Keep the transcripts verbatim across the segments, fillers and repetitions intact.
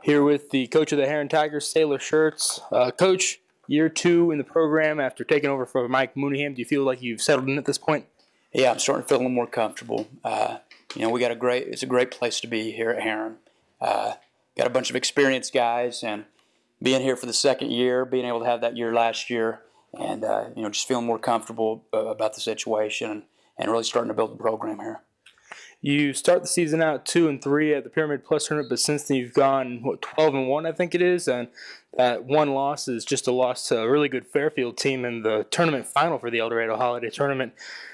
Here with the coach of the Heron Tigers, Sailor Shirts. Uh, coach, year two in the program after taking over for Mike Mooneyham. Do you feel like you've settled in at this point? Yeah, I'm starting to feel a little more comfortable. Uh, you know, we got a great. It's a great place to be here at Heron. Uh, got a bunch of experienced guys, and being here for the second year, being able to have that year last year, and uh, you know, just feeling more comfortable uh, about the situation, and, and really starting to build the program here. You start the season out two and three at the Pyramid Plus tournament, but since then you've gone what twelve and one, I think it is, and that one loss is just a loss to a really good Fairfield team in the tournament final for the El Dorado Holiday Tournament.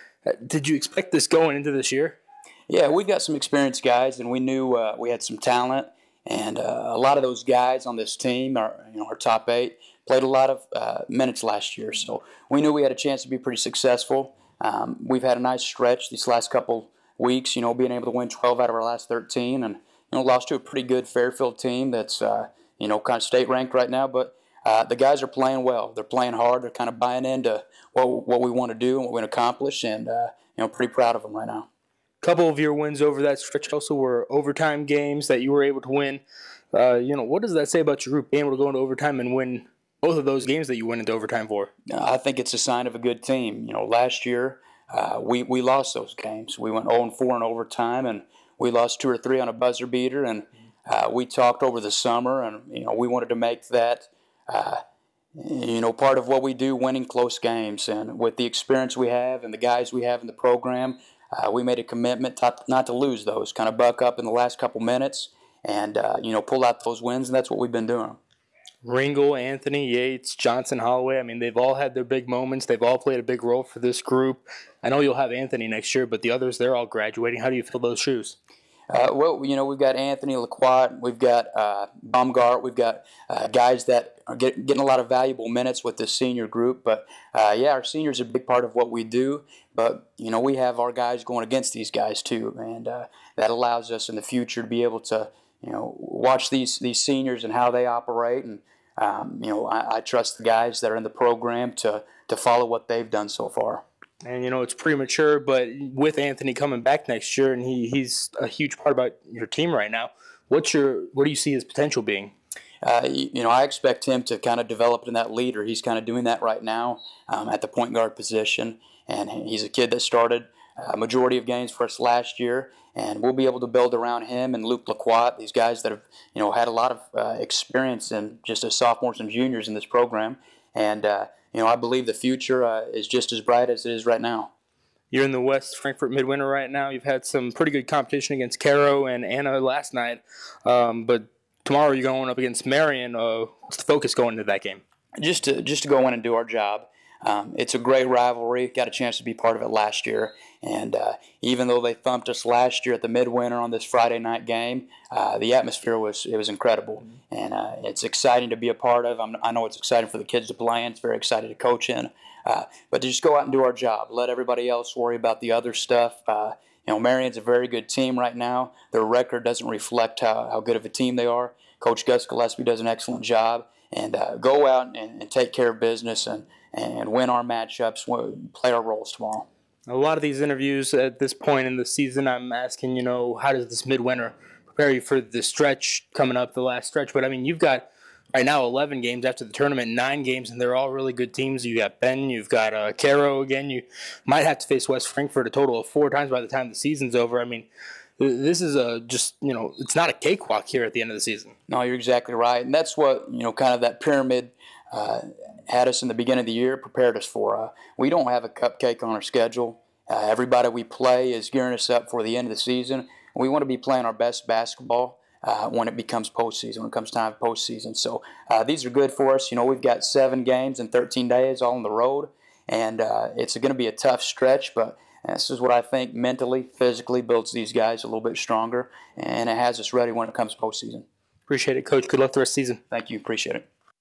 Did you expect this going into this year? Yeah, we got some experienced guys, and we knew uh, we had some talent, and uh, a lot of those guys on this team, our you know our top eight, played a lot of uh, minutes last year, so we knew we had a chance to be pretty successful. Um, we've had a nice stretch these last couple weeks, you know, being able to win twelve out of our last thirteen, and you know, lost to a pretty good Fairfield team that's uh, you know kind of state ranked right now. But uh, the guys are playing well. They're playing hard. They're kind of buying into what what we want to do and what we want to accomplish, and uh, you know, pretty proud of them right now. A couple of your wins over that stretch also were overtime games that you were able to win. Uh, you know, what does that say about your group being able to go into overtime and win both of those games that you went into overtime for? I think it's a sign of a good team. You know, last year. Uh, we, we lost those games. We went oh and four in overtime, and we lost two or three on a buzzer beater. And uh, we talked over the summer, and you know we wanted to make that uh, you know part of what we do, winning close games. And with the experience we have and the guys we have in the program, uh, we made a commitment to, not to lose those. Kind of buck up in the last couple minutes, and uh, you know pull out those wins. And that's what we've been doing. Ringel, Anthony, Yates, Johnson, Holloway, I mean, they've all had their big moments. They've all played a big role for this group. I know you'll have Anthony next year, but the others, they're all graduating. How do you fill those shoes? Uh, well, you know, we've got Anthony Lacroix, we've got uh, Baumgart, we've got uh, guys that are get, getting a lot of valuable minutes with this senior group. But, uh, yeah, our seniors are a big part of what we do. But, you know, we have our guys going against these guys too, and uh, that allows us in the future to be able to, you know, watch these, these seniors and how they operate. And, um, you know, I, I trust the guys that are in the program to, to follow what they've done so far. And, you know, it's premature, but with Anthony coming back next year, and he, he's a huge part about your team right now, what's your what do you see his potential being? Uh, you, you know, I expect him to kind of develop in that leader. He's kind of doing that right now um, at the point guard position, and he's a kid that started a majority of games for us last year, and we'll be able to build around him and Luke Lacroix, these guys that have, you know, had a lot of uh, experience in just as sophomores and juniors in this program, and uh, you know, I believe the future uh, is just as bright as it is right now. You're in the West Frankfort Midwinter right now. You've had some pretty good competition against Caro and Anna last night, um, but tomorrow you're going up against Marion. Uh, what's the focus going into that game? Just to just to go in and do our job. Um, it's a great rivalry. Got a chance to be part of it last year, and uh, even though they thumped us last year at the Midwinter on this Friday night game, uh, the atmosphere was it was incredible, and uh, it's exciting to be a part of. I'm, I know it's exciting for the kids to play in. It's very exciting to coach in, uh, but to just go out and do our job. Let everybody else worry about the other stuff. Uh, you know, Marion's a very good team right now. Their record doesn't reflect how, how good of a team they are. Coach Gus Gillespie does an excellent job, and uh, go out and, and take care of business and. and win our matchups, play our roles tomorrow. A lot of these interviews at this point in the season, I'm asking, you know, how does this midwinter prepare you for the stretch coming up, the last stretch? But, I mean, you've got right now eleven games after the tournament, nine games, and they're all really good teams. You've got Ben, you've got uh, Caro again. You might have to face West Frankfort a total of four times by the time the season's over. I mean, this is a just, you know, it's not a cakewalk here at the end of the season. No, you're exactly right. And that's what, you know, kind of that pyramid uh, had us in the beginning of the year, prepared us for. Uh, we don't have a cupcake on our schedule. Uh, everybody we play is gearing us up for the end of the season. We want to be playing our best basketball uh, when it becomes postseason, when it comes time for postseason. So uh, these are good for us. You know, we've got seven games in thirteen days all on the road, and uh, it's going to be a tough stretch, but this is what I think mentally, physically builds these guys a little bit stronger, and it has us ready when it comes postseason. Appreciate it, Coach. Good luck the rest of the season. Thank you. Appreciate it.